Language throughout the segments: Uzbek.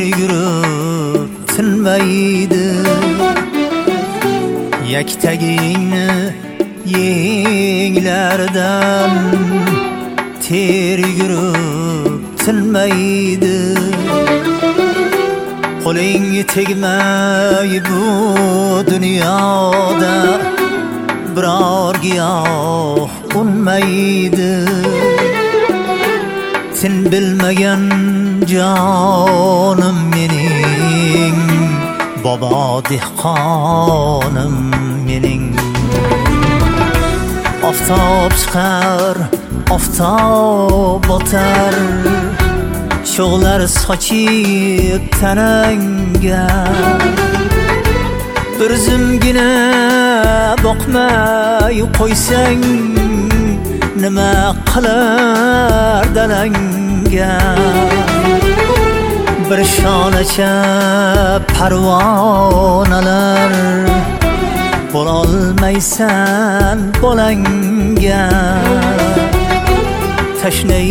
yürüp tinmaydi. Yaktagingni yenglardan ter yürüp tinmaydi. Qo'ling tegmay bu dunyoda biror giyoh unmaydi. Sen bilmagan jonim mening, bobo dehqonim mening. Oftob chiqar, oftob botar, cho'g'lar sochib tanangga. Bir zumgina boqmay qo'ysang, nima qilar dalangga. Bir shonacha parvonalar bo'lolmaysan bolangga. Tashnay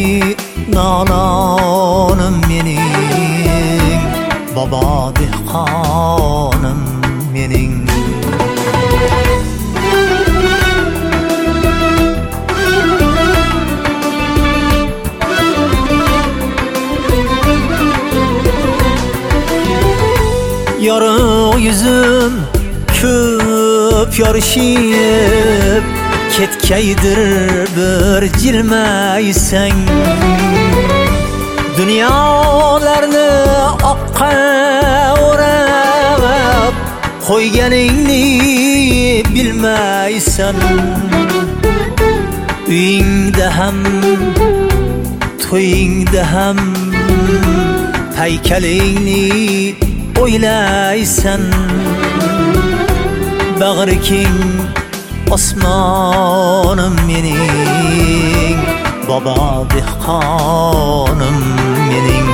nolonim mening, bobo dehqonim mening. Yorug' yuzim ko'p yorishib, ketkaydir bir jilmaysang. Dunyolarni oqqa o'rab qo'yganingni bilmaysan. Uyingda ham, to'yingda ham haykalingni o'ylaysan. Bag'ri keng osmonim mening, bobo dehqonim mening.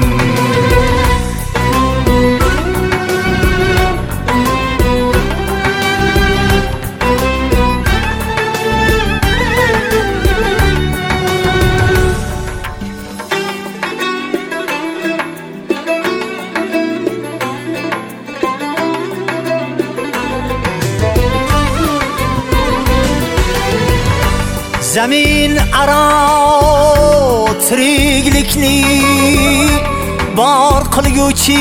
Zamin aro tiriklikni bor qilguvchi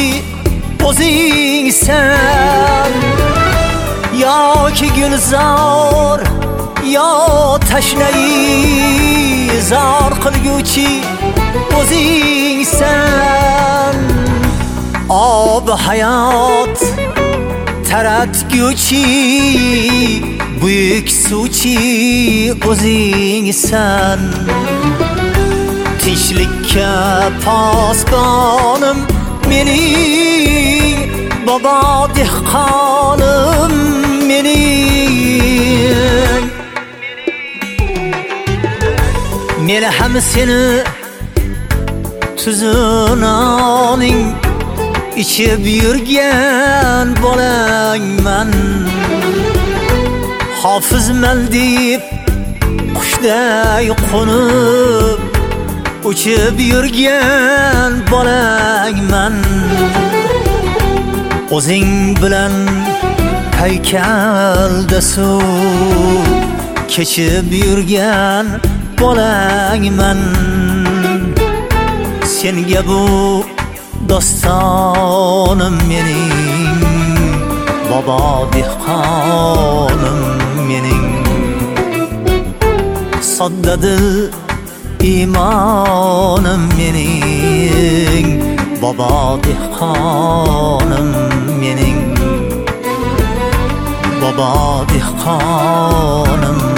o'zingsan. Yoki gulzor yo tashnai zor qilguvchi o'zingsan. Ob hayot taratguvchi buyuk suvchi o'zingsan. Tinchlikka posbonim mening, bobo dehqonim mening. Men ham seni tuzunoning ichib yurgan bolangman. Hofizman deb qushday qo'nib uchib yurgan bolangman. O'zing bilan haykalda suv kechib yurgan bolangman. Senga bu dostonim mening, bobo dehqonim mening. Soddadil imonim mening, bobo dehqonim mening, bobo dehqonim